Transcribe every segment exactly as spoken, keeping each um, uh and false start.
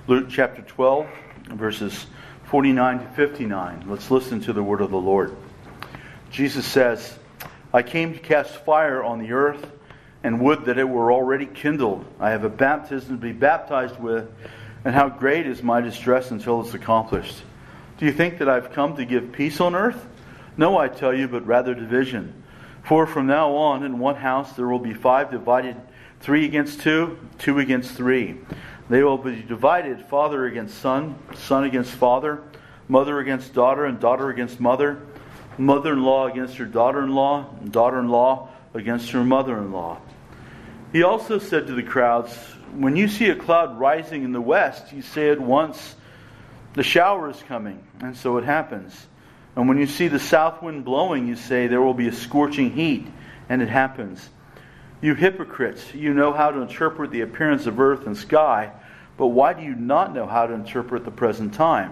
Luke chapter twelve, verses forty-nine to fifty-nine. Let's listen to the word of the Lord. Jesus says, I came to cast fire on the earth, and would that it were already kindled. I have a baptism to be baptized with, and how great is my distress until it's accomplished. Do you think that I've come to give peace on earth? No, I tell you, but rather division. For from now on in one house there will be five divided, three against two, two against three. They will be divided, father against son, son against father, mother against daughter, and daughter against mother, mother-in-law against her daughter-in-law, and daughter-in-law against her mother-in-law. He also said to the crowds, when you see a cloud rising in the west, you say at once, the shower is coming, and so it happens. And when you see the south wind blowing, you say, there will be a scorching heat, and it happens. You hypocrites, you know how to interpret the appearance of earth and sky, but why do you not know how to interpret the present time?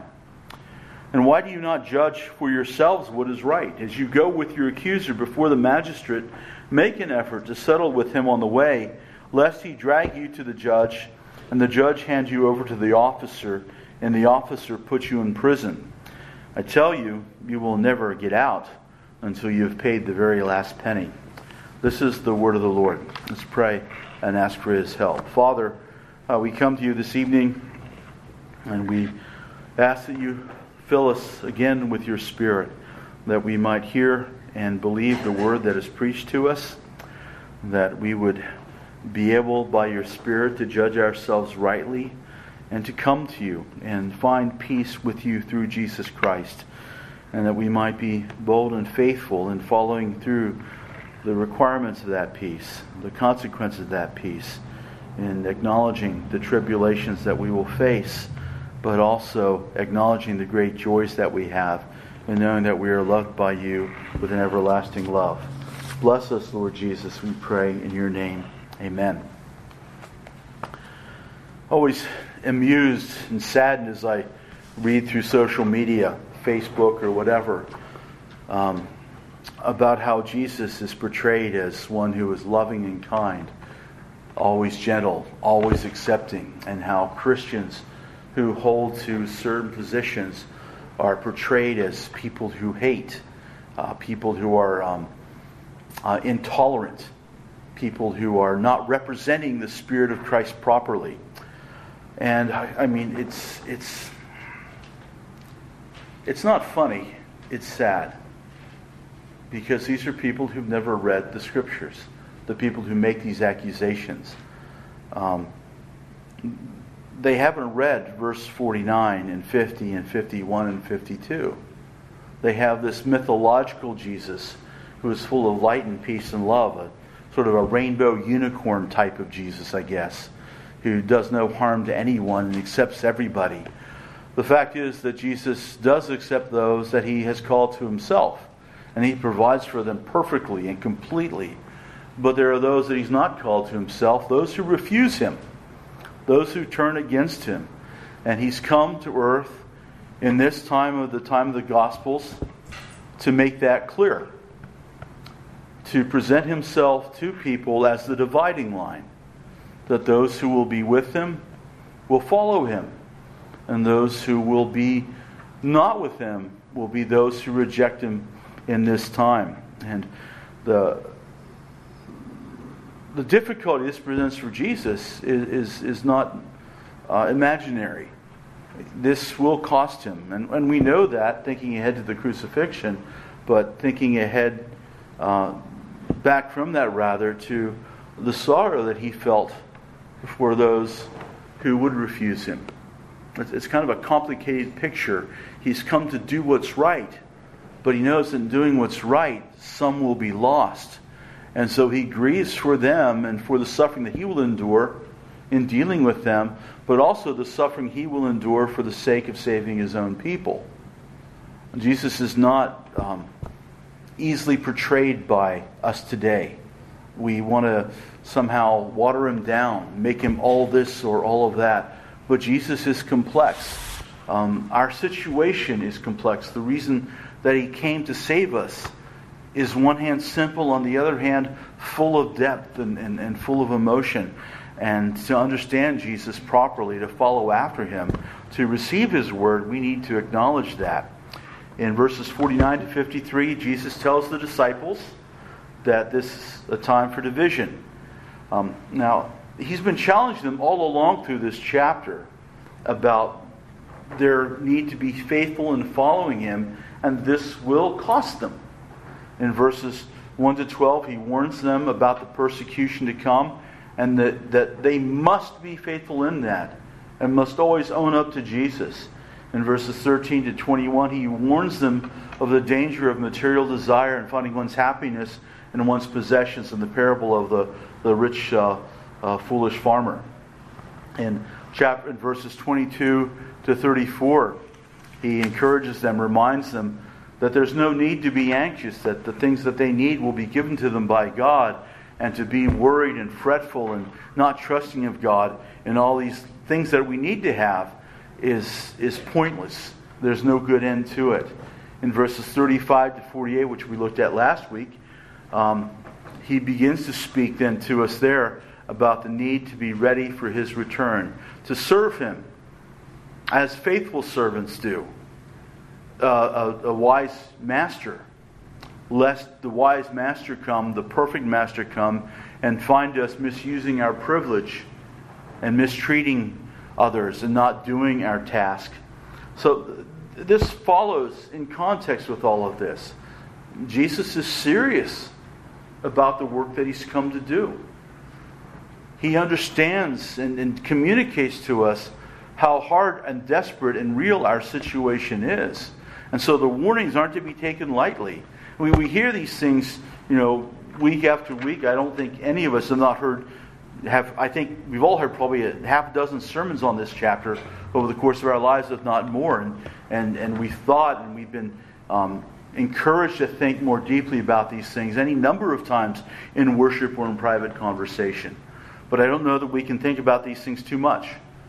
And why do you not judge for yourselves what is right? As you go with your accuser before the magistrate, make an effort to settle with him on the way, lest he drag you to the judge, and the judge hand you over to the officer, and the officer put you in prison. I tell you, you will never get out until you have paid the very last penny. This is the word of the Lord. Let's pray and ask for His help. Father, uh, we come to you this evening, and we ask that you fill us again with your Spirit, that we might hear and believe the word that is preached to us, that we would be able by your Spirit to judge ourselves rightly, and to come to you and find peace with you through Jesus Christ, and that we might be bold and faithful in following through the requirements of that peace, the consequences of that peace, in acknowledging the tribulations that we will face, but also acknowledging the great joys that we have, and knowing that we are loved by you with an everlasting love. Bless us, Lord Jesus, we pray in your name. Amen. Always amused and saddened as I read through social media, Facebook or whatever, um, about how Jesus is portrayed as one who is loving and kind, always gentle, always accepting, and how Christians who hold to certain positions are portrayed as people who hate, uh, people who are um, uh, intolerant, people who are not representing the Spirit of Christ properly. And I, I mean, it's it's it's not funny, it's sad. Because these are people who've never read the Scriptures, the people who make these accusations. Um, they haven't read verse forty-nine and fifty and fifty-one and fifty-two. They have this mythological Jesus who is full of light and peace and love, a sort of a rainbow unicorn type of Jesus, I guess, who does no harm to anyone and accepts everybody. The fact is that Jesus does accept those that he has called to himself, and he provides for them perfectly and completely. But there are those that he's not called to himself, those who refuse him, those who turn against him. And he's come to earth in this time of the time of the Gospels to make that clear, to present himself to people as the dividing line, that those who will be with him will follow him, and those who will be not with him will be those who reject him in this time. And the the difficulty this presents for Jesus is is, is not uh, imaginary. This will cost him, and, and we know that, thinking ahead to the crucifixion, but thinking ahead uh, back from that rather to the sorrow that he felt for those who would refuse him. It's, it's kind of a complicated picture. He's come to do what's right, but he knows that in doing what's right, some will be lost. And so he grieves for them and for the suffering that he will endure in dealing with them, but also the suffering he will endure for the sake of saving his own people. Jesus is not um, easily portrayed by us today. We want to somehow water him down, make him all this or all of that. But Jesus is complex. Um, our situation is complex. The reason that he came to save us is, one hand, simple, on the other hand, full of depth and, and, and full of emotion. And to understand Jesus properly, to follow after him, to receive his word, we need to acknowledge that. In verses forty-nine to fifty-three, Jesus tells the disciples that this is a time for division. Um, now, he's been challenging them all along through this chapter about their need to be faithful in following him, and this will cost them. In verses one to twelve, he warns them about the persecution to come, and that, that they must be faithful in that, and must always own up to Jesus. In verses thirteen to twenty-one, he warns them of the danger of material desire and finding one's happiness in one's possessions, in the parable of the, the rich, uh, uh, foolish farmer. In, chapter, in verses twenty-two to thirty-four, he encourages them, reminds them that there's no need to be anxious, that the things that they need will be given to them by God, and to be worried and fretful and not trusting of God in all these things that we need to have is, is pointless. There's no good end to it. In verses thirty-five to forty-eight, which we looked at last week, um, he begins to speak then to us there about the need to be ready for his return, to serve him as faithful servants do, uh, a, a wise master, lest the wise master come, the perfect master come, and find us misusing our privilege and mistreating others and not doing our task. So this follows in context with all of this. Jesus is serious about the work that he's come to do. He understands and, and communicates to us how hard and desperate and real our situation is. And so the warnings aren't to be taken lightly. We, we hear these things, you know, week after week. I don't think any of us have not heard, have, I think we've all heard probably a half a dozen sermons on this chapter over the course of our lives, if not more. And, and, and we've thought and we've been um, encouraged to think more deeply about these things any number of times in worship or in private conversation. But I don't know that we can think about these things too much.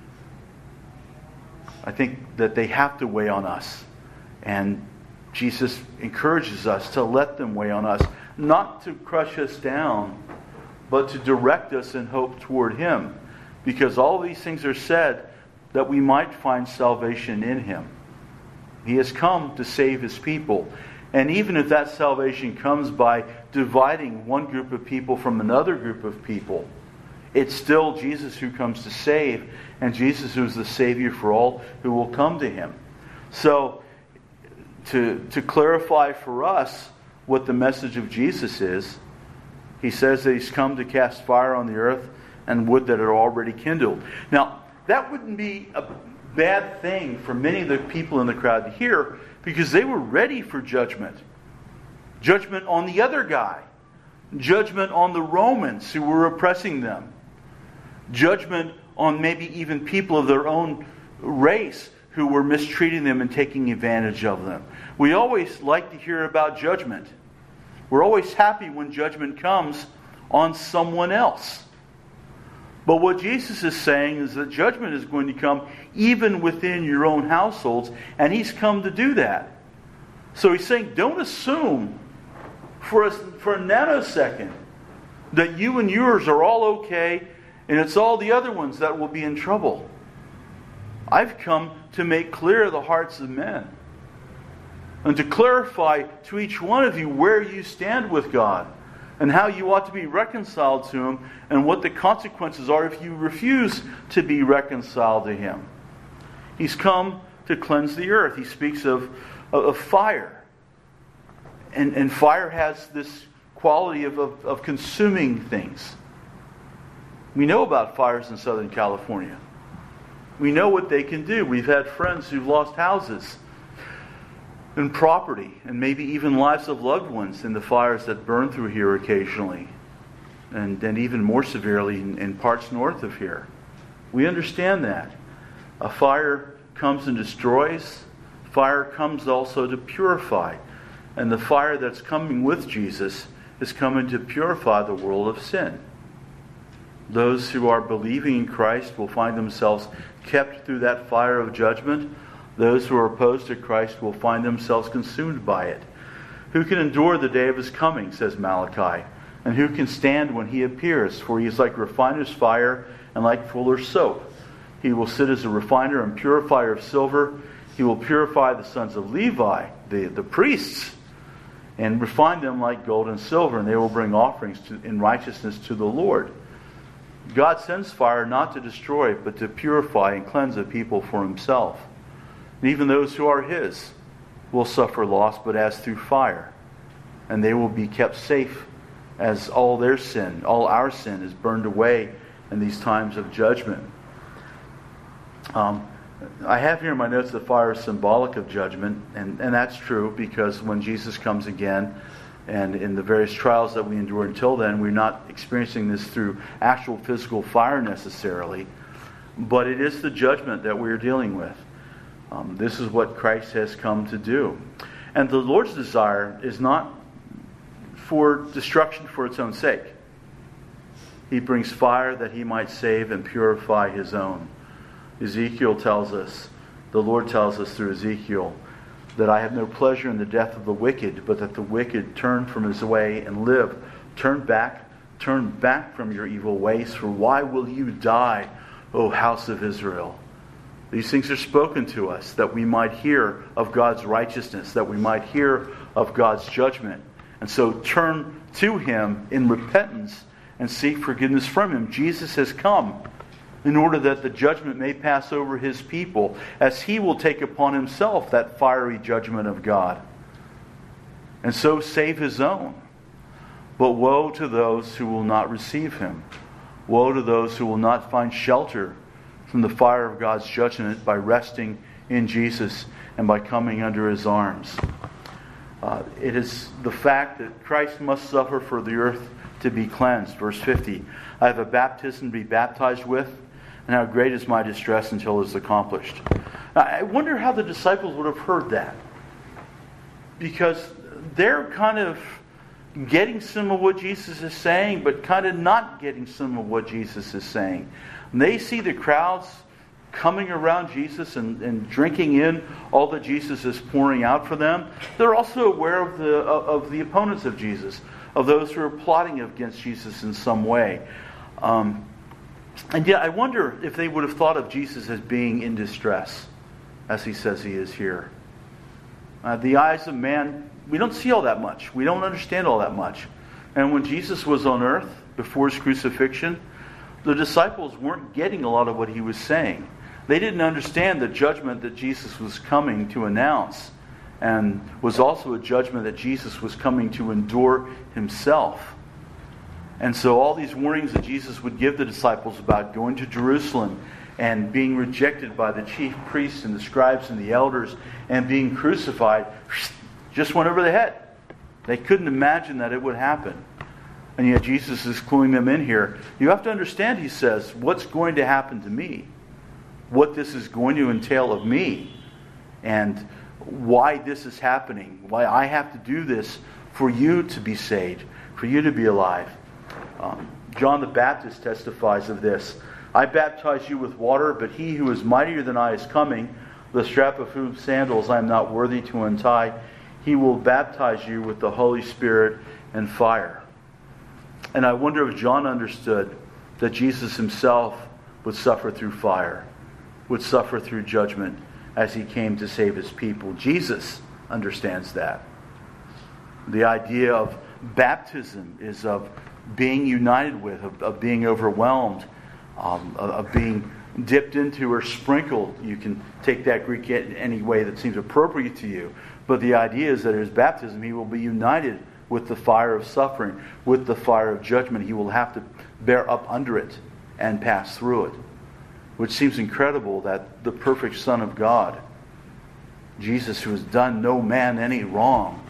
I think that they have to weigh on us. And Jesus encourages us to let them weigh on us, not to crush us down, but to direct us in hope toward him. Because all these things are said that we might find salvation in him. He has come to save his people. And even if that salvation comes by dividing one group of people from another group of people, it's still Jesus who comes to save, and Jesus who is the Savior for all who will come to him. So, to, to clarify for us what the message of Jesus is, he says that he's come to cast fire on the earth and wood that are already kindled. Now, that wouldn't be a bad thing for many of the people in the crowd to hear, because they were ready for judgment. Judgment on the other guy. Judgment on the Romans who were oppressing them. Judgment on maybe even people of their own race who were mistreating them and taking advantage of them. We always like to hear about judgment. We're always happy when judgment comes on someone else. But what Jesus is saying is that judgment is going to come even within your own households, and he's come to do that. So he's saying, don't assume for a, for a nanosecond that you and yours are all okay, and it's all the other ones that will be in trouble. I've come to make clear the hearts of men, and to clarify to each one of you where you stand with God, and how you ought to be reconciled to him, and what the consequences are if you refuse to be reconciled to him. He's come to cleanse the earth. He speaks of, of fire. And, and fire has this quality of, of, of consuming things. We know about fires in Southern California. We know what they can do. We've had friends who've lost houses and property, and maybe even lives of loved ones in the fires that burn through here occasionally, and, and even more severely in, in parts north of here. We understand that. A fire comes and destroys. Fire comes also to purify. And the fire that's coming with Jesus is coming to purify the world of sin. Those who are believing in Christ will find themselves kept through that fire of judgment. Those who are opposed to Christ will find themselves consumed by it. Who can endure the day of his coming, says Malachi. And who can stand when he appears? For he is like refiner's fire and like fuller's soap. He will sit as a refiner and purifier of silver. He will purify the sons of Levi, the, the priests, and refine them like gold and silver, and they will bring offerings to, in righteousness to the Lord. God sends fire not to destroy, but to purify and cleanse a people for himself. And even those who are his will suffer loss, but as through fire. And they will be kept safe as all their sin, all our sin is burned away in these times of judgment. Um, I have here in my notes that fire is symbolic of judgment, and, and that's true because when Jesus comes again, and in the various trials that we endure until then, we're not experiencing this through actual physical fire necessarily, but it is the judgment that we're dealing with. Um, this is what Christ has come to do. And the Lord's desire is not for destruction for its own sake. He brings fire that he might save and purify his own. Ezekiel tells us, the Lord tells us through Ezekiel, that I have no pleasure in the death of the wicked, but that the wicked turn from his way and live. Turn back, turn back from your evil ways, for why will you die, O house of Israel? These things are spoken to us, that we might hear of God's righteousness, that we might hear of God's judgment. And so turn to him in repentance and seek forgiveness from him. Jesus has come in order that the judgment may pass over his people, as he will take upon himself that fiery judgment of God, and so save his own. But woe to those who will not receive him. Woe to those who will not find shelter from the fire of God's judgment by resting in Jesus and by coming under his arms. Uh, it is the fact that Christ must suffer for the earth to be cleansed. Verse fifty, I have a baptism to be baptized with, and how great is my distress until it is accomplished. Now, I wonder how the disciples would have heard that. Because they're kind of getting some of what Jesus is saying, but kind of not getting some of what Jesus is saying. And they see the crowds coming around Jesus and, and drinking in all that Jesus is pouring out for them. They're also aware of the of the opponents of Jesus, of those who are plotting against Jesus in some way. Um, And yet I wonder if they would have thought of Jesus as being in distress, as he says he is here. Uh, the eyes of man, we don't see all that much. We don't understand all that much. And when Jesus was on earth, before his crucifixion, the disciples weren't getting a lot of what he was saying. They didn't understand the judgment that Jesus was coming to announce, and was also a judgment that Jesus was coming to endure himself. And so all these warnings that Jesus would give the disciples about going to Jerusalem and being rejected by the chief priests and the scribes and the elders and being crucified just went over their head. They couldn't imagine that it would happen. And yet Jesus is cluing them in here. You have to understand, he says, what's going to happen to me. What this is going to entail of me. And why this is happening. Why I have to do this for you to be saved. For you to be alive. Um, John the Baptist testifies of this. I baptize you with water, but he who is mightier than I is coming, the strap of whose sandals I am not worthy to untie. He will baptize you with the Holy Spirit and fire. And I wonder if John understood that Jesus himself would suffer through fire, would suffer through judgment as he came to save his people. Jesus understands that. The idea of baptism is of being united with, of, of being overwhelmed, um, of, of being dipped into or sprinkled. You can take that Greek any way that seems appropriate to you. But the idea is that at his baptism he will be united with the fire of suffering, with the fire of judgment. He will have to bear up under it and pass through it. Which seems incredible that the perfect Son of God, Jesus, who has done no man any wrong,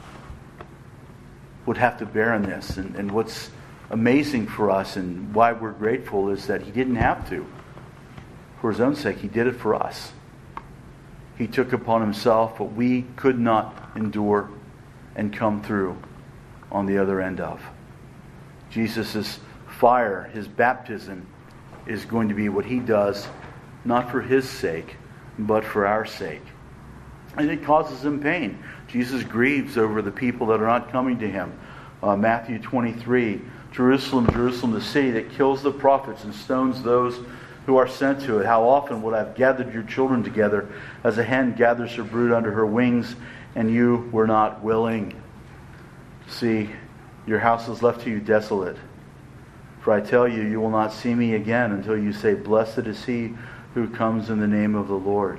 would have to bear in this. And, and what's amazing for us and why we're grateful is that he didn't have to. For his own sake, he did it for us. He took upon himself what we could not endure and come through on the other end of. Jesus' fire, his baptism, is going to be what he does, not for his sake, but for our sake. And it causes him pain. Jesus grieves over the people that are not coming to him. Uh, Matthew twenty-three, Jerusalem, Jerusalem, the city that kills the prophets and stones those who are sent to it. How often would I have gathered your children together as a hen gathers her brood under her wings, and you were not willing. See, your house is left to you desolate. For I tell you, you will not see me again until you say, blessed is he who comes in the name of the Lord.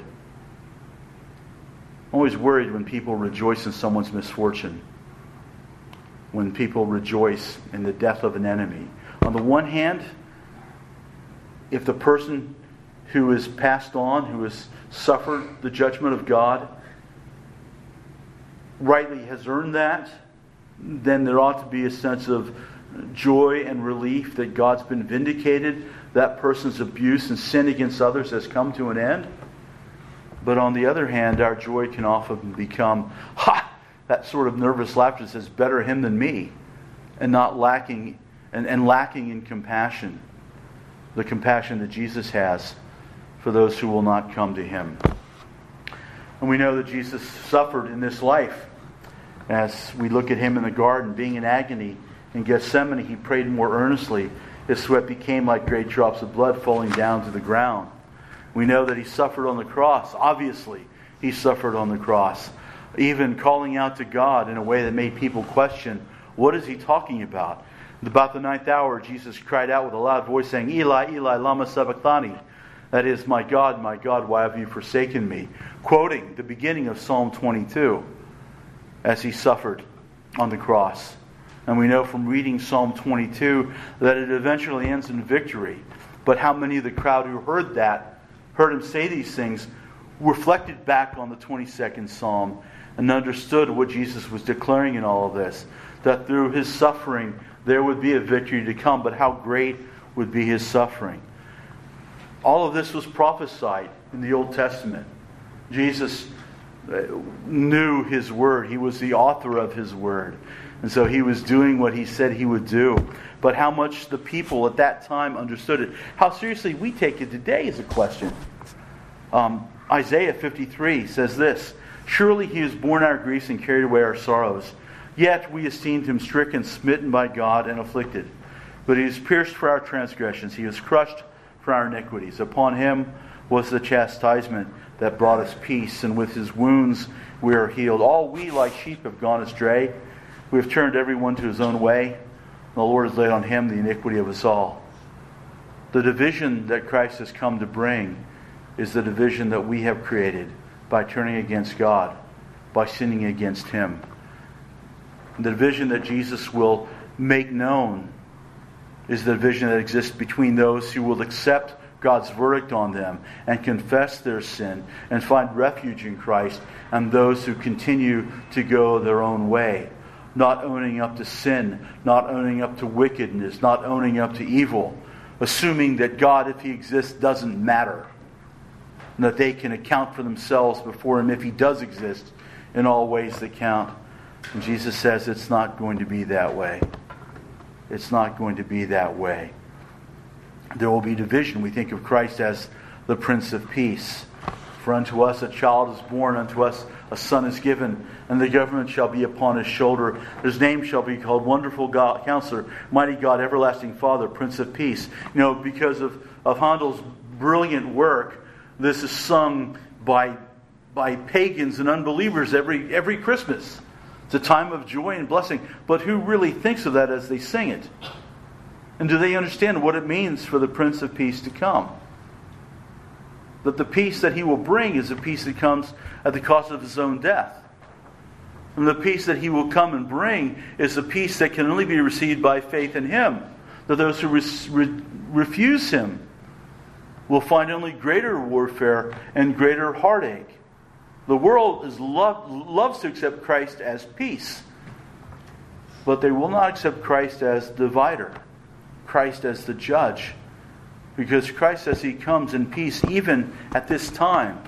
I'm always worried when people rejoice in someone's misfortune. When people rejoice in the death of an enemy. On the one hand, if the person who is passed on, who has suffered the judgment of God, rightly has earned that, then there ought to be a sense of joy and relief that God's been vindicated. That person's abuse and sin against others has come to an end. But on the other hand, our joy can often become, ha! That sort of nervous laughter that says, better him than me, and not lacking and, and lacking in compassion. The compassion that Jesus has for those who will not come to him. And we know that Jesus suffered in this life. As we look at him in the garden, being in agony in Gethsemane, he prayed more earnestly. His sweat became like great drops of blood falling down to the ground. We know that he suffered on the cross. Obviously, he suffered on the cross. Even calling out to God in a way that made people question, what is he talking about? About the ninth hour, Jesus cried out with a loud voice saying, Eli, Eli, lama sabachthani. That is, my God, my God, why have you forsaken me? Quoting the beginning of Psalm twenty-two as he suffered on the cross. And we know from reading Psalm twenty-two that it eventually ends in victory. But how many of the crowd who heard that, heard him say these things, reflected back on the twenty-second Psalm and understood what Jesus was declaring in all of this? That through his suffering, there would be a victory to come, but how great would be his suffering. All of this was prophesied in the Old Testament. Jesus knew his word. He was the author of his word. And so he was doing what he said he would do. But how much the people at that time understood it. How seriously we take it today is a question. Um, Isaiah fifty-three says this, surely he has borne our griefs and carried away our sorrows. Yet we esteemed him stricken, smitten by God, and afflicted. But he was pierced for our transgressions. He was crushed for our iniquities. Upon him was the chastisement that brought us peace, and with his wounds we are healed. All we like sheep have gone astray. We have turned everyone to his own way. And the Lord has laid on him the iniquity of us all. The division that Christ has come to bring is the division that we have created by turning against God, by sinning against him. The division that Jesus will make known is the division that exists between those who will accept God's verdict on them and confess their sin and find refuge in Christ, and those who continue to go their own way, not owning up to sin, not owning up to wickedness, not owning up to evil, assuming that God, if he exists, doesn't matter, and that they can account for themselves before him if he does exist in all ways that count. And Jesus says it's not going to be that way. It's not going to be that way. There will be division. We think of Christ as the Prince of Peace. For unto us a child is born, unto us a son is given, and the government shall be upon his shoulder. His name shall be called Wonderful God, Counselor, Mighty God, Everlasting Father, Prince of Peace. You know, because of, of Handel's brilliant work, this is sung by, by pagans and unbelievers every every Christmas. It's a time of joy and blessing. But who really thinks of that as they sing it? And do they understand what it means for the Prince of Peace to come? That the peace that he will bring is a peace that comes at the cost of his own death. And the peace that he will come and bring is a peace that can only be received by faith in him. That those who re- re- refuse him will find only greater warfare and greater heartache. The world is lo- loves to accept Christ as peace, but they will not accept Christ as divider, Christ as the judge, because Christ, as he comes in peace, even at this time,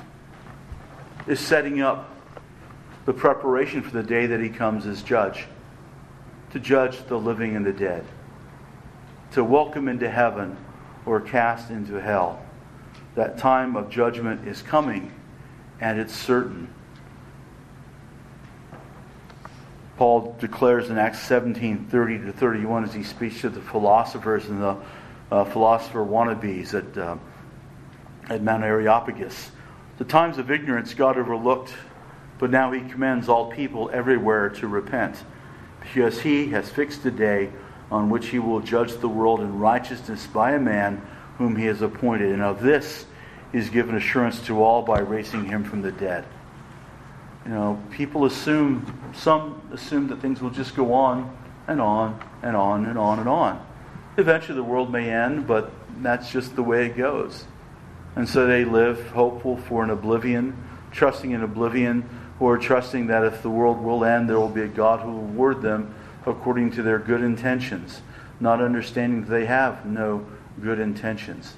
is setting up the preparation for the day that he comes as judge, to judge the living and the dead, to welcome into heaven or cast into hell. That time of judgment is coming. And it's certain. Paul declares in Acts seventeen, thirty to thirty-one as he speaks to the philosophers and the uh, philosopher wannabes at, uh, at Mount Areopagus. The times of ignorance God overlooked, but now he commends all people everywhere to repent, because he has fixed a day on which he will judge the world in righteousness by a man whom he has appointed. And of this he has given assurance to all by raising him from the dead. You know, people assume, some assume that things will just go on and on and on and on and on. Eventually the world may end, but that's just the way it goes. And so they live hopeful for an oblivion, trusting in oblivion, or trusting that if the world will end, there will be a God who will reward them according to their good intentions, not understanding that they have no good intentions.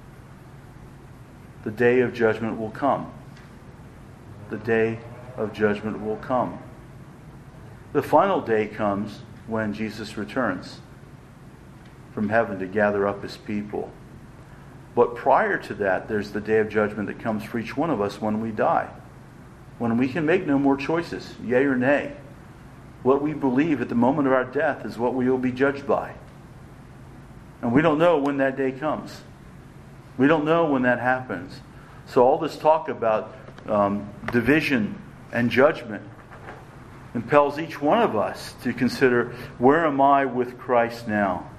The day of judgment will come. The day of judgment will come. The final day comes when Jesus returns from heaven to gather up his people. But prior to that, there's the day of judgment that comes for each one of us when we die. When we can make no more choices, yea or nay. What we believe at the moment of our death is what we will be judged by. And we don't know when that day comes. We don't know when that happens. So all this talk about um, division and judgment impels each one of us to consider, where am I with Christ now?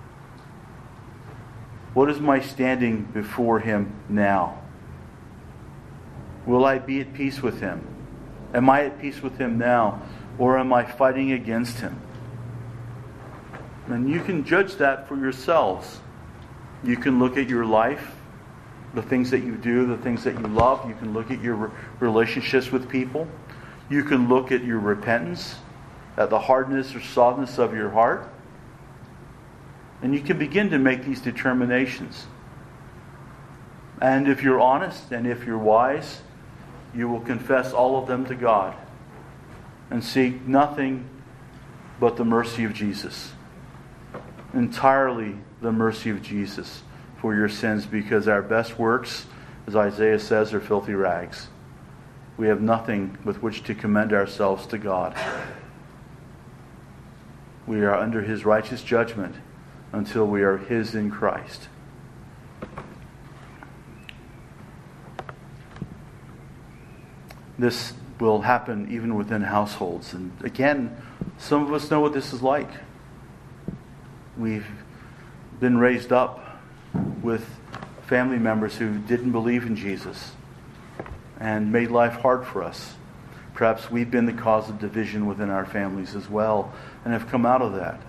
What is my standing before him now? Will I be at peace with him? Am I at peace with him now? Or am I fighting against him? And you can judge that for yourselves. You can look at your life, the things that you do, the things that you love. You can look at your re- relationships with people. You can look at your repentance, at the hardness or softness of your heart. And you can begin to make these determinations. And if you're honest and if you're wise, you will confess all of them to God and seek nothing but the mercy of Jesus. Entirely the mercy of Jesus for your sins, because our best works, as Isaiah says, are filthy rags. We have nothing with which to commend ourselves to God. We are under his righteous judgment until we are his in Christ. This will happen even within households. And again, some of us know what this is like. We've been raised up with family members who didn't believe in Jesus and made life hard for us. Perhaps we've been the cause of division within our families as well and have come out of that.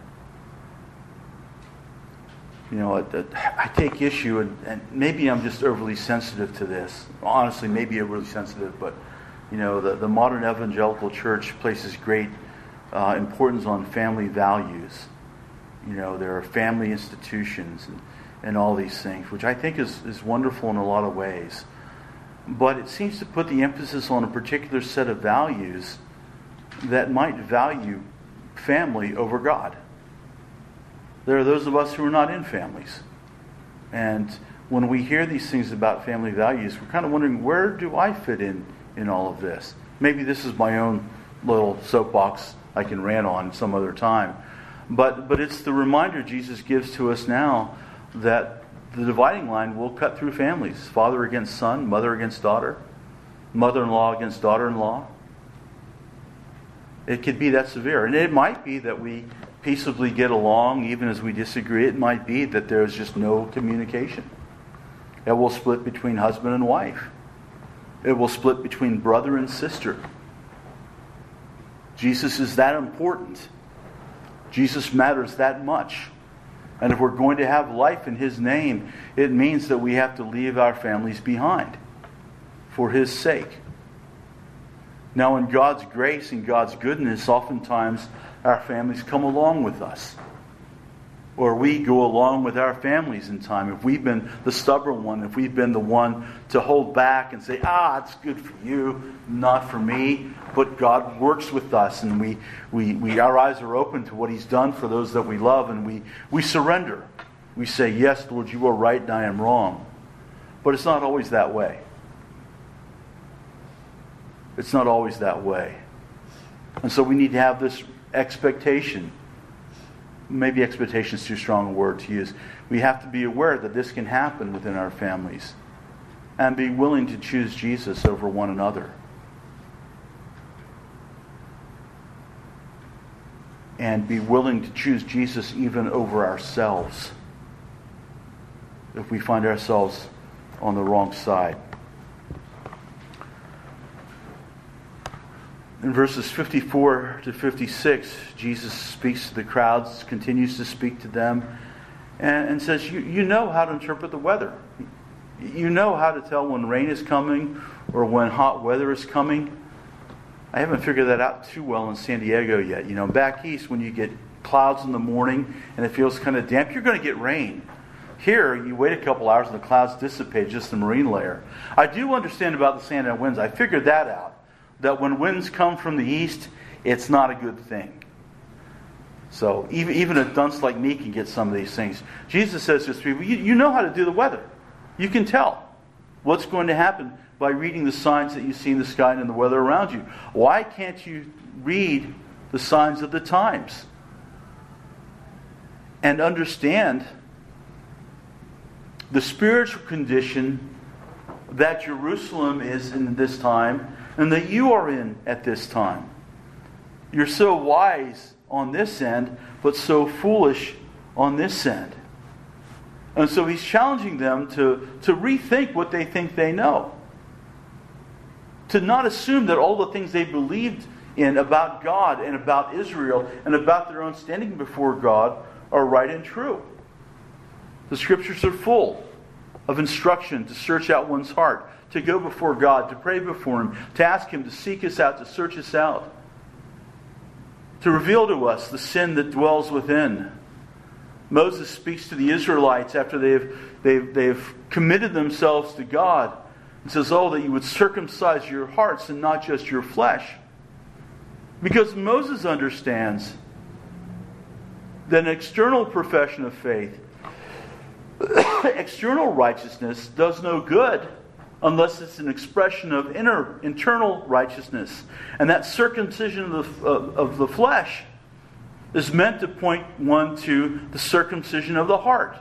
You know, I take issue, and, and maybe I'm just overly sensitive to this. Honestly, maybe I'm really sensitive, but you know, the, the modern evangelical church places great uh, importance on family values. You know, there are family institutions and, and all these things, which I think is, is wonderful in a lot of ways. But it seems to put the emphasis on a particular set of values that might value family over God. There are those of us who are not in families. And when we hear these things about family values, we're kind of wondering, where do I fit in in all of this? Maybe this is my own little soapbox I can rant on some other time. But but it's the reminder Jesus gives to us now that the dividing line will cut through families. Father against son, mother against daughter, mother-in-law against daughter-in-law. It could be that severe. And it might be that we peaceably get along even as we disagree. It might be that there's just no communication. It will split between husband and wife. It will split between brother and sister. Jesus is that important. Jesus matters that much. And if we're going to have life in his name, it means that we have to leave our families behind for his sake. Now, in God's grace and God's goodness, oftentimes our families come along with us. Or we go along with our families in time. If we've been the stubborn one, if we've been the one to hold back and say, ah, it's good for you, not for me. But God works with us, and we, we, we our eyes are open to what he's done for those that we love, and we, we surrender. We say, yes, Lord, you are right and I am wrong. But it's not always that way. It's not always that way. And so we need to have this expectation. Maybe expectation is too strong a word to use. We have to be aware that this can happen within our families and be willing to choose Jesus over one another. And be willing to choose Jesus even over ourselves if we find ourselves on the wrong side. In verses fifty-four to fifty-six, Jesus speaks to the crowds, continues to speak to them, and, and says, you, you know how to interpret the weather. You know how to tell when rain is coming or when hot weather is coming. I haven't figured that out too well in San Diego yet. You know, back east, when you get clouds in the morning and it feels kind of damp, you're going to get rain. Here, you wait a couple hours and the clouds dissipate, just the marine layer. I do understand about the sand and winds. I figured that out. That when winds come from the east, it's not a good thing. So even, even a dunce like me can get some of these things. Jesus says to his people, you, you know how to do the weather. You can tell what's going to happen by reading the signs that you see in the sky and in the weather around you. Why can't you read the signs of the times and understand the spiritual condition that Jerusalem is in this time and that you are in at this time? You're so wise on this end, but so foolish on this end. And so he's challenging them to, to rethink what they think they know. To not assume that all the things they believed in about God and about Israel and about their own standing before God are right and true. The Scriptures are full of instruction to search out one's heart, to go before God, to pray before Him, to ask Him to seek us out, to search us out, to reveal to us the sin that dwells within. Moses speaks to the Israelites after they've, they've, they've committed themselves to God and says, oh, that you would circumcise your hearts and not just your flesh. Because Moses understands that an external profession of faith, external righteousness, does no good unless it's an expression of inner, internal righteousness. And that circumcision of the, of, of the flesh is meant to point one to the circumcision of the heart.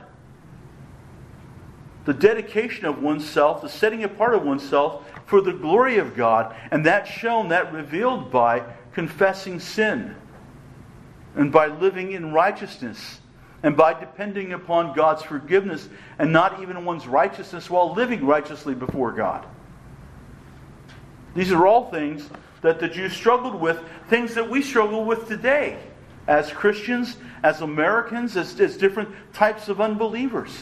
The dedication of oneself, the setting apart of oneself for the glory of God. And that's shown, that revealed by confessing sin. And by living in righteousness. And by depending upon God's forgiveness and not even one's righteousness while living righteously before God. These are all things that the Jews struggled with, things that we struggle with today as Christians, as Americans, as, as different types of unbelievers.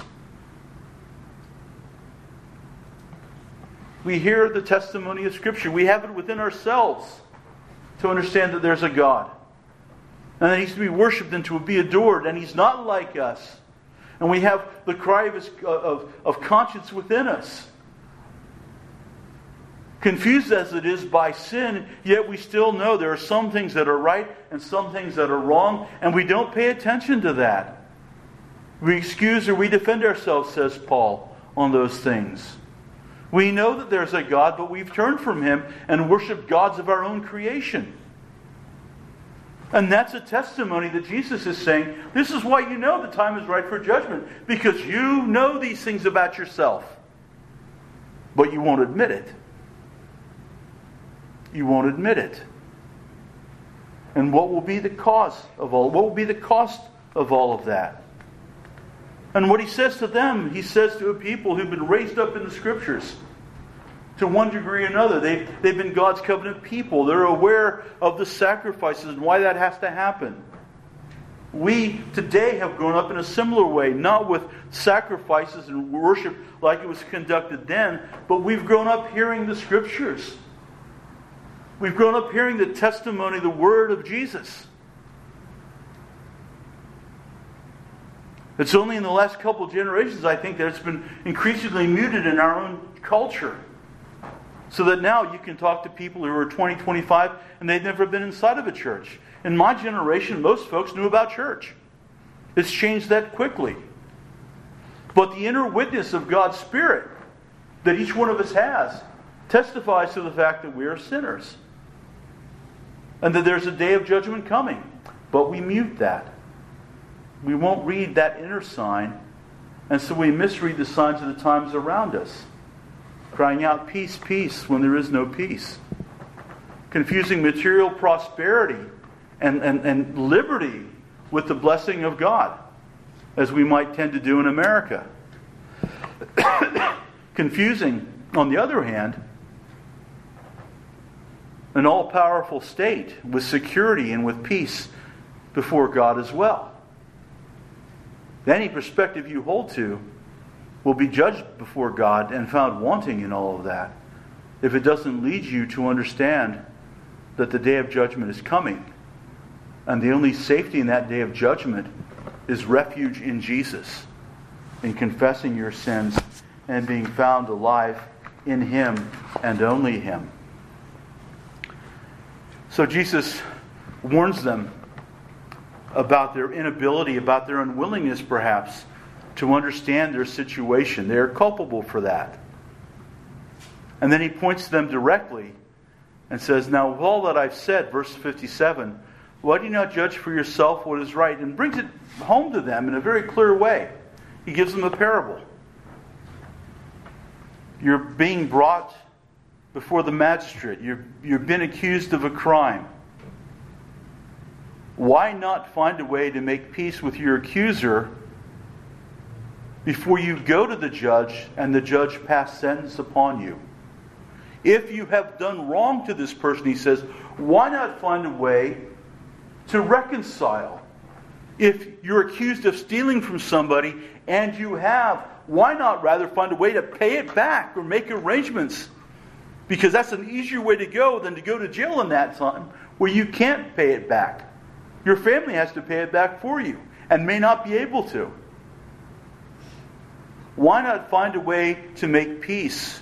We hear the testimony of Scripture. We have it within ourselves to understand that there's a God. And that He's to be worshipped and to be adored. And He's not like us. And we have the cry of, his, of, of conscience within us. Confused as it is by sin, yet we still know there are some things that are right and some things that are wrong. And we don't pay attention to that. We excuse or we defend ourselves, says Paul, on those things. We know that there's a God, but we've turned from Him and worshiped gods of our own creation. And that's a testimony that Jesus is saying, this is why you know the time is right for judgment. Because you know these things about yourself. But you won't admit it. You won't admit it. And what will be the cause of all? What will be the cost of all of that? And what He says to them, He says to a people who've been raised up in the Scriptures. To one degree or another, they've, they've been God's covenant people. They're aware of the sacrifices and why that has to happen. We today have grown up in a similar way, not with sacrifices and worship like it was conducted then, but we've grown up hearing the Scriptures. We've grown up hearing the testimony, the Word of Jesus. It's only in the last couple of generations, I think, that it's been increasingly muted in our own culture. So that now you can talk to people who are twenty, twenty-five, and they've never been inside of a church. In my generation, most folks knew about church. It's changed that quickly. But the inner witness of God's Spirit that each one of us has testifies to the fact that we are sinners. and that there's a day of judgment coming. But we mute that. We won't read that inner sign, and so we misread the signs of the times around us, crying out, peace, peace, when there is no peace. Confusing material prosperity and, and, and liberty with the blessing of God, as we might tend to do in America. Confusing, on the other hand, an all-powerful state with security and with peace before God as well. Any perspective you hold to will be judged before God and found wanting in all of that if it doesn't lead you to understand that the day of judgment is coming. And the only safety in that day of judgment is refuge in Jesus, in confessing your sins and being found alive in Him and only Him. So Jesus warns them about their inability, about their unwillingness perhaps, to understand their situation. They are culpable for that. And then He points to them directly and says, now with all that I've said, verse fifty-seven, why do you not judge for yourself what is right? And brings it home to them in a very clear way. He gives them a parable. You're being brought before the magistrate. You're, you've been accused of a crime. Why not find a way to make peace with your accuser before you go to the judge and the judge pass sentence upon you? If you have done wrong to this person, he says, why not find a way to reconcile? If you're accused of stealing from somebody and you have, why not rather find a way to pay it back or make arrangements? Because that's an easier way to go than to go to jail in that time where you can't pay it back. Your family has to pay it back for you and may not be able to. Why not find a way to make peace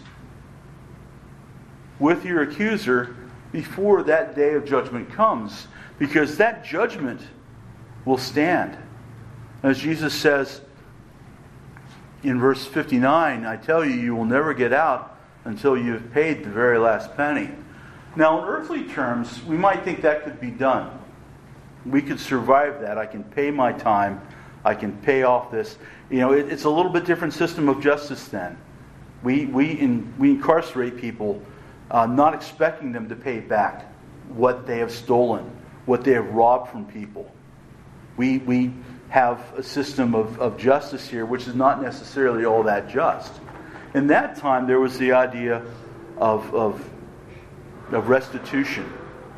with your accuser before that day of judgment comes? Because that judgment will stand. As Jesus says in verse fifty-nine, I tell you, you will never get out until you have paid the very last penny. Now, in earthly terms, we might think that could be done. We could survive that. I can pay my time. I can pay off this. You know, it, it's a little bit different system of justice then. We we in, we incarcerate people, uh, not expecting them to pay back what they have stolen, what they have robbed from people. We we have a system of, of justice here which is not necessarily all that just. In that time, there was the idea of of, of restitution.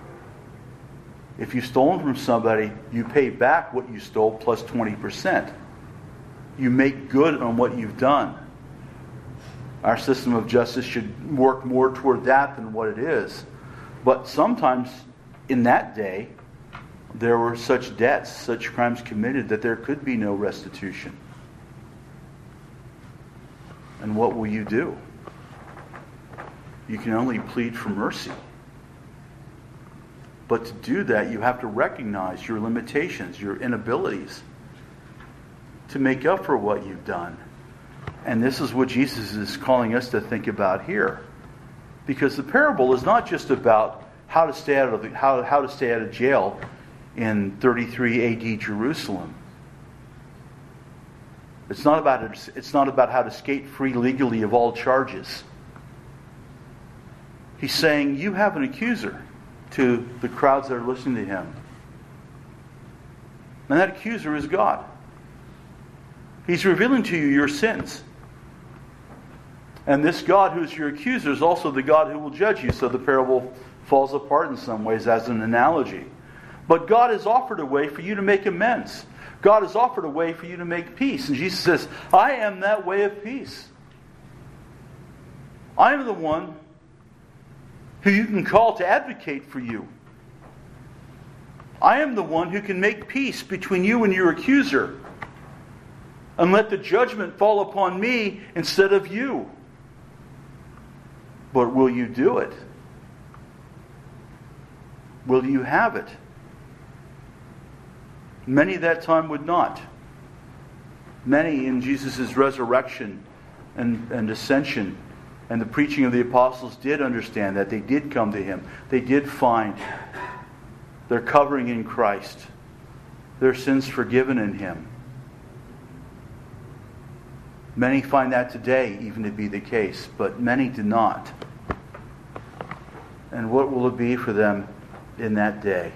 If you've stolen from somebody, you pay back what you stole plus twenty percent. You make good on what you've done. Our system of justice should work more toward that than what it is. But sometimes in that day, there were such debts, such crimes committed, that there could be no restitution. And what will you do? You can only plead for mercy. But to do that, you have to recognize your limitations, your inabilities to make up for what you've done. And this is what Jesus is calling us to think about here. Because the parable is not just about how to stay out of the, how, how to stay out of jail in thirty-three A D Jerusalem. It's not about it, it's not about how to skate free legally of all charges. He's saying you have an accuser to the crowds that are listening to him. And that accuser is God. He's revealing to you your sins. And this God who is your accuser is also the God who will judge you. So the parable falls apart in some ways as an analogy. But God has offered a way for you to make amends. God has offered a way for you to make peace. And Jesus says, I am that way of peace. I am the one who you can call to advocate for you. I am the one who can make peace between you and your accuser. And let the judgment fall upon me instead of you. But will you do it? Will you have it? Many at that time would not. Many in Jesus' resurrection and, and ascension and the preaching of the apostles did understand that. They did come to Him. They did find their covering in Christ, their sins forgiven in Him. Many find that today even to be the case, but many do not. And what will it be for them in that day?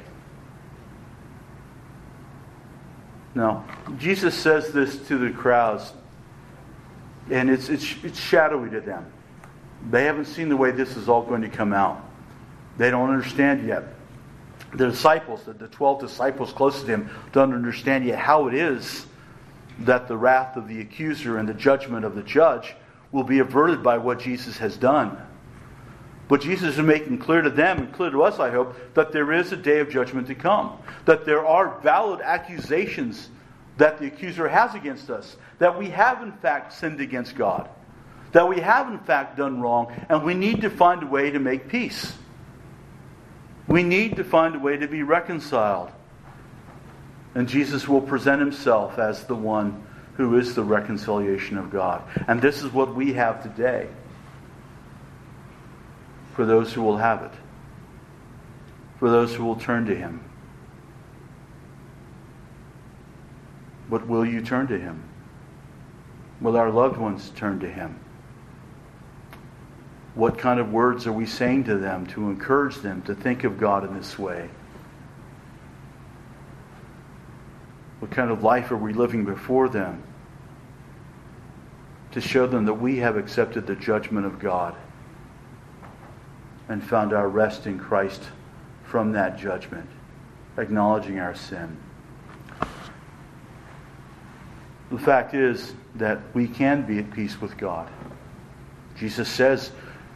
Now, Jesus says this to the crowds, and it's, it's, it's shadowy to them. They haven't seen the way this is all going to come out. They don't understand yet. The disciples, the twelve disciples close to Him, don't understand yet how it is that the wrath of the accuser and the judgment of the judge will be averted by what Jesus has done. But Jesus is making clear to them, and clear to us, I hope, that there is a day of judgment to come. That there are valid accusations that the accuser has against us. That we have in fact sinned against God. That we have in fact done wrong, and we need to find a way to make peace. We need to find a way to be reconciled. And Jesus will present Himself as the one who is the reconciliation of God. And this is what we have today for those who will have it. For those who will turn to Him. But will you turn to Him? Will our loved ones turn to Him? What kind of words are we saying to them to encourage them to think of God in this way? What kind of life are we living before them to show them that we have accepted the judgment of God and found our rest in Christ from that judgment, acknowledging our sin? The fact is that we can be at peace with God. Jesus says,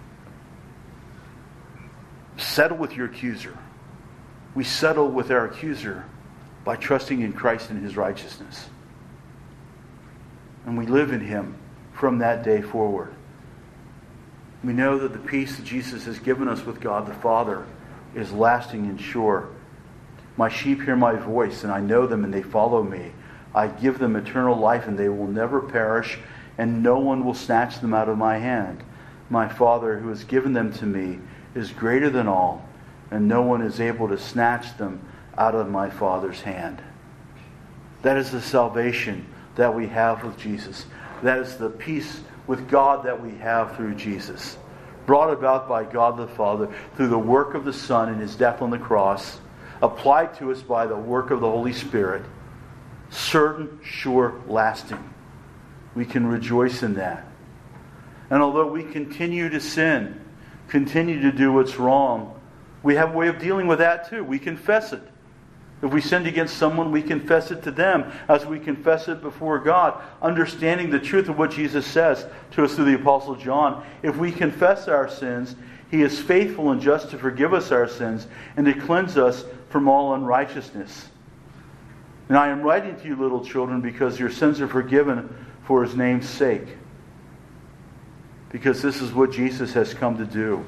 settle with your accuser. We settle with our accuser by trusting in Christ and His righteousness. And we live in Him from that day forward. We know that the peace that Jesus has given us with God the Father is lasting and sure. My sheep hear my voice, and I know them, and they follow me. I give them eternal life, and they will never perish, and no one will snatch them out of my hand. My Father, who has given them to me, is greater than all, and no one is able to snatch them out of my Father's hand. That is the salvation that we have with Jesus. That is the peace with God that we have through Jesus, brought about by God the Father through the work of the Son in His death on the cross, applied to us by the work of the Holy Spirit, certain, sure, lasting. We can rejoice in that. And although we continue to sin, continue to do what's wrong, we have a way of dealing with that too. We confess it. If we sinned against someone, we confess it to them as we confess it before God, understanding the truth of what Jesus says to us through the Apostle John. If we confess our sins, He is faithful and just to forgive us our sins and to cleanse us from all unrighteousness. And I am writing to you, little children, because your sins are forgiven for His name's sake. Because this is what Jesus has come to do.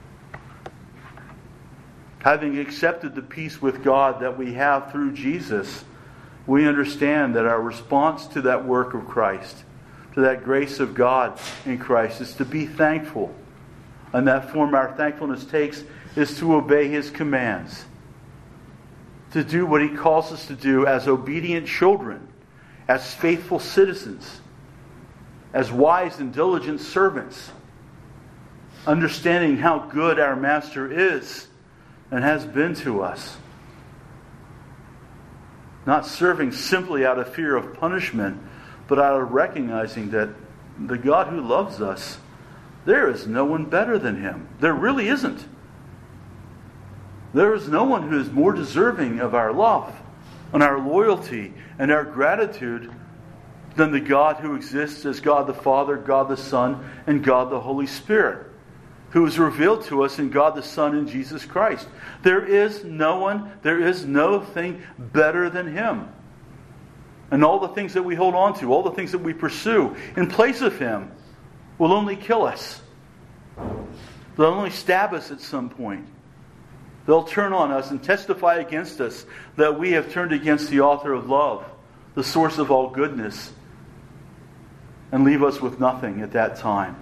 Having accepted the peace with God that we have through Jesus, we understand that our response to that work of Christ, to that grace of God in Christ, is to be thankful. And that form our thankfulness takes is to obey His commands. To do what He calls us to do as obedient children, as faithful citizens, as wise and diligent servants, understanding how good our Master is and has been to us. Not serving simply out of fear of punishment, but out of recognizing that the God who loves us, there is no one better than Him. There really isn't. There is no one who is more deserving of our love and our loyalty and our gratitude than the God who exists as God the Father, God the Son, and God the Holy Spirit, who is revealed to us in God the Son and Jesus Christ. There is no one, there is no thing better than Him. And all the things that we hold on to, all the things that we pursue in place of Him will only kill us. They'll only stab us at some point. They'll turn on us and testify against us that we have turned against the author of love, the source of all goodness, and leave us with nothing at that time.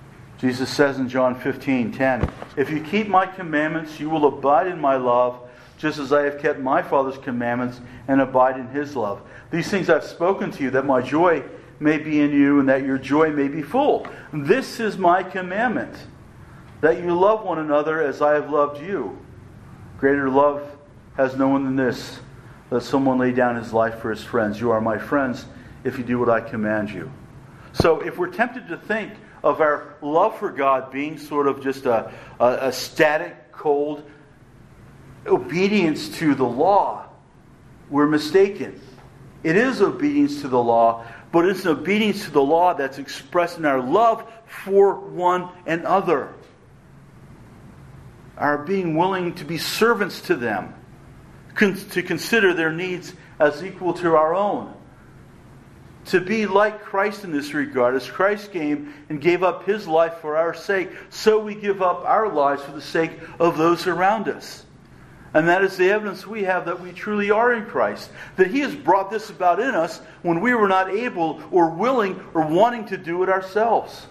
Jesus says in John fifteen ten, "If you keep my commandments, you will abide in my love, just as I have kept my Father's commandments and abide in His love. These things I've spoken to you, that my joy may be in you and that your joy may be full. This is my commandment, that you love one another as I have loved you. Greater love has no one than this, that someone lay down his life for his friends. You are my friends if you do what I command you. So if we're tempted to think of our love for God being sort of just a, a, a static, cold obedience to the law, we're mistaken. It is obedience to the law, but it's an obedience to the law that's expressed in our love for one another. Our being willing to be servants to them, to consider their needs as equal to our own. To be like Christ in this regard, as Christ came and gave up His life for our sake, so we give up our lives for the sake of those around us. And that is the evidence we have that we truly are in Christ. That He has brought this about in us when we were not able or willing or wanting to do it ourselves.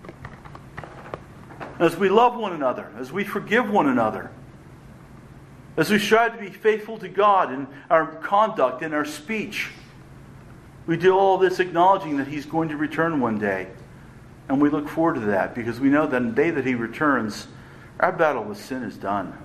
As we love one another, as we forgive one another, as we strive to be faithful to God in our conduct, in our speech, we do all this acknowledging that He's going to return one day. And we look forward to that because we know that on the day that He returns, our battle with sin is done.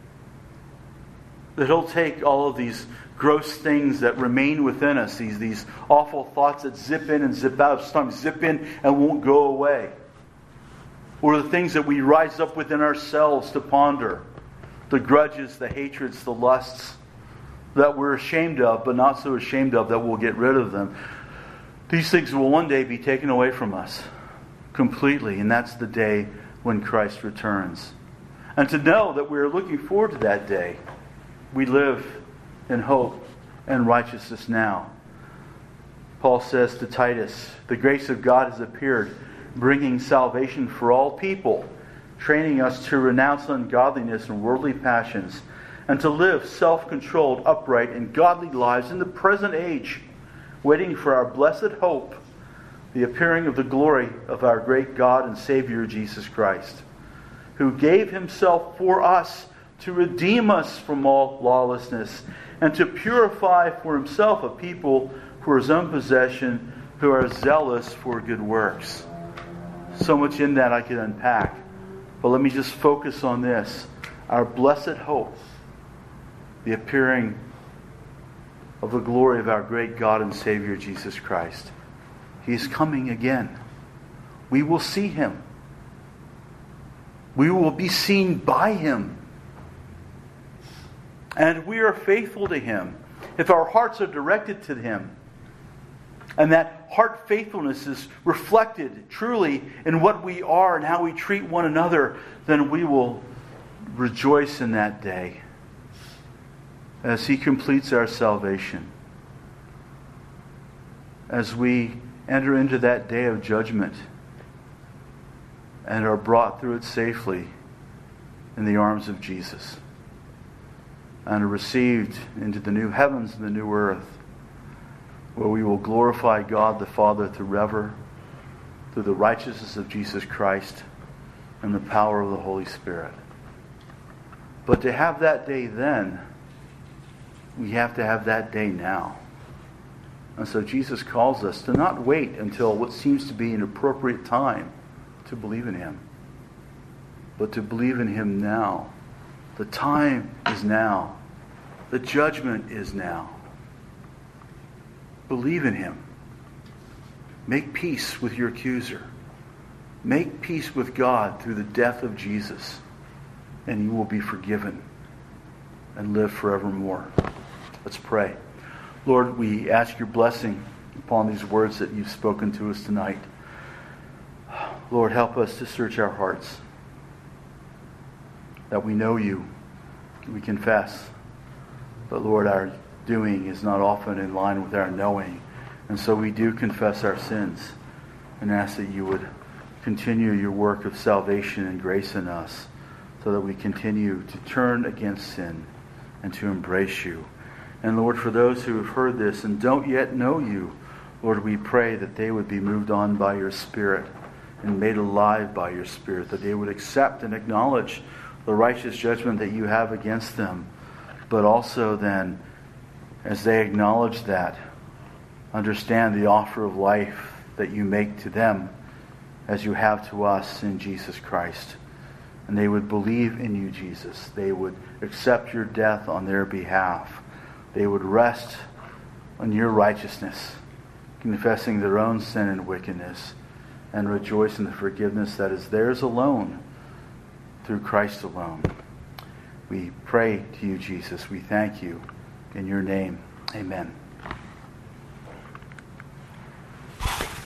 That He'll take all of these gross things that remain within us, these, these awful thoughts that zip in and zip out, sometimes zip in and won't go away. Or the things that we rise up within ourselves to ponder. The grudges, the hatreds, the lusts that we're ashamed of, but not so ashamed of that we'll get rid of them. These things will one day be taken away from us completely, and that's the day when Christ returns. And to know that we're looking forward to that day, we live in hope and righteousness now. Paul says to Titus, the grace of God has appeared, bringing salvation for all people, training us to renounce ungodliness and worldly passions, and to live self-controlled, upright, and godly lives in the present age, waiting for our blessed hope, the appearing of the glory of our great God and Savior Jesus Christ, who gave Himself for us to redeem us from all lawlessness, and to purify for Himself a people for His own possession, who are zealous for good works. So much in that I could unpack. But let me just focus on this. Our blessed hope, the appearing of the glory of our great God and Savior Jesus Christ. He is coming again. We will see Him. We will be seen by Him. And if we are faithful to Him, if our hearts are directed to Him, and that heart faithfulness is reflected truly in what we are and how we treat one another, then we will rejoice in that day as He completes our salvation. As we enter into that day of judgment and are brought through it safely in the arms of Jesus and are received into the new heavens and the new earth, where we will glorify God the Father forever through the righteousness of Jesus Christ and the power of the Holy Spirit. But to have that day then, we have to have that day now. And so Jesus calls us to not wait until what seems to be an appropriate time to believe in Him, but to believe in Him now. The time is now. The judgment is now. Believe in Him. Make peace with your accuser. Make peace with God through the death of Jesus, and you will be forgiven and live forevermore. Let's pray. Lord, we ask your blessing upon these words that you've spoken to us tonight. Lord, help us to search our hearts, that we know you, we confess. But Lord, our doing is not often in line with our knowing. And so we do confess our sins and ask that you would continue your work of salvation and grace in us so that we continue to turn against sin and to embrace you. And Lord, for those who have heard this and don't yet know you, Lord, we pray that they would be moved on by your Spirit and made alive by your Spirit, that they would accept and acknowledge the righteous judgment that you have against them, but also then, as they acknowledge that, understand the offer of life that you make to them as you have to us in Jesus Christ. And they would believe in you, Jesus. They would accept your death on their behalf. They would rest on your righteousness, confessing their own sin and wickedness, and rejoice in the forgiveness that is theirs alone, through Christ alone. We pray to you, Jesus. We thank you. In your name, amen.